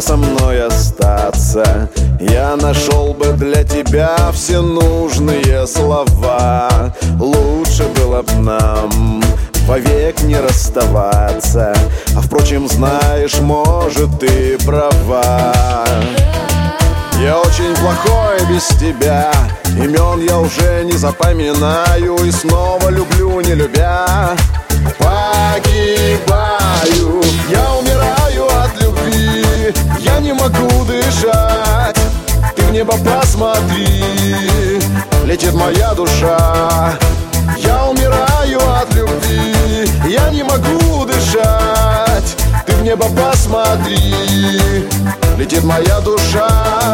со мной остаться. Я нашел бы для тебя все нужные слова. Лучше было б нам вовек не расставаться. А впрочем, знаешь, может, ты права. Я очень плохой без тебя, имен я уже не запоминаю, и снова люблю, не любя, погибаю. Я умираю от любви, я не могу дышать. Ты в небо посмотри, летит моя душа. Я умираю от любви, я не могу дышать. Ты в небо посмотри, летит моя душа.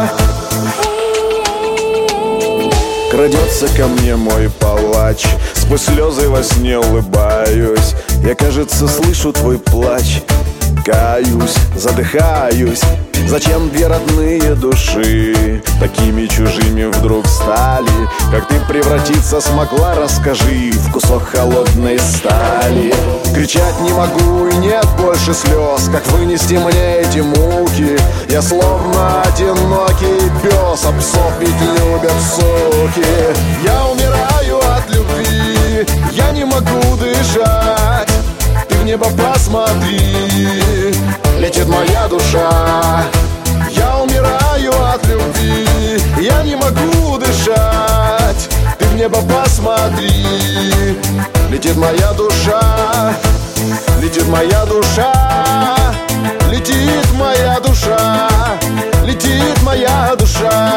Крадется ко мне мой палач, сквозь слезы во сне улыбаюсь. Я, кажется, слышу твой плач. Каюсь, задыхаюсь. Зачем две родные души такими чужими вдруг стали? Как ты превратиться смогла, расскажи, в кусок холодной стали. Кричать не могу и нет больше слез. Как вынести мне эти муки? Я словно одинокий пес, а псов ведь любят суки. Я умираю от любви, я не могу дышать. Ты в небо посмотри, летит моя душа. Я умираю от любви, я не могу дышать. Ты в небо посмотри, летит моя душа. Летит моя душа, летит моя душа, летит моя душа.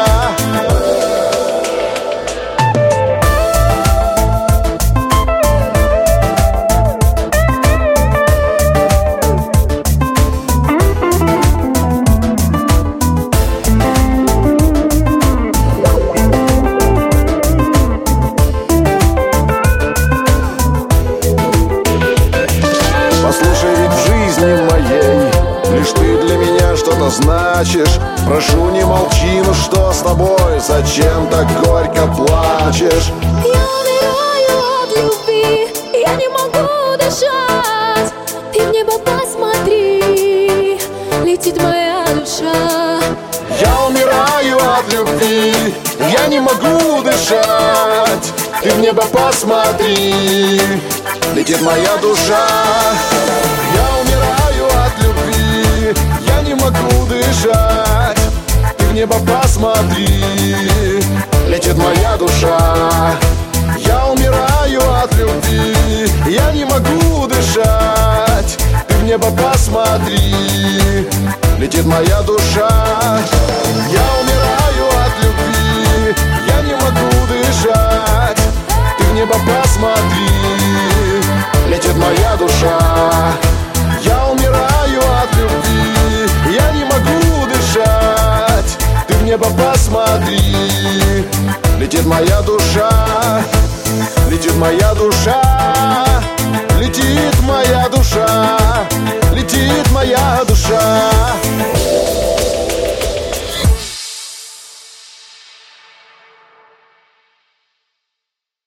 Лишь ты для меня что-то значишь. Прошу, не молчи, ну что с тобой? Зачем так горько плачешь? Я умираю от любви, я не могу дышать. Ты в небо посмотри, летит моя душа. Я умираю от любви, я не могу дышать. Ты в небо посмотри, летит моя душа. Я умираю от любви, я не могу дышать. Ты в небо посмотри, летит моя душа. Я умираю от любви, я не могу дышать. Ты в небо посмотри, летит моя душа. Я умираю от любви, я не могу дышать. Ты в небо посмотри, летит моя душа. Я умираю от любви, я не могу дышать. Ты в небо посмотри, летит моя душа. Летит моя душа, летит моя душа, летит моя душа.